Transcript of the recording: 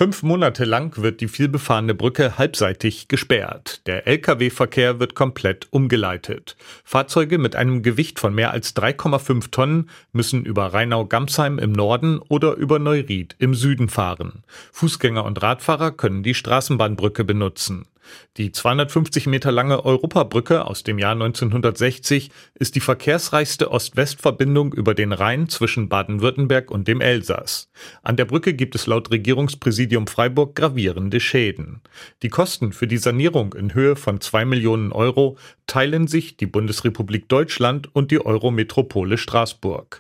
5 Monate lang wird die vielbefahrene Brücke halbseitig gesperrt. Der Lkw-Verkehr wird komplett umgeleitet. Fahrzeuge mit einem Gewicht von mehr als 3,5 Tonnen müssen über Rheinau-Gamsheim im Norden oder über Neuried im Süden fahren. Fußgänger und Radfahrer können die Straßenbahnbrücke benutzen. Die 250 Meter lange Europabrücke aus dem Jahr 1960 ist die verkehrsreichste Ost-West-Verbindung über den Rhein zwischen Baden-Württemberg und dem Elsass. An der Brücke gibt es laut Regierungspräsidium Freiburg gravierende Schäden. Die Kosten für die Sanierung in Höhe von 2 Millionen Euro teilen sich die Bundesrepublik Deutschland und die Eurometropole Straßburg.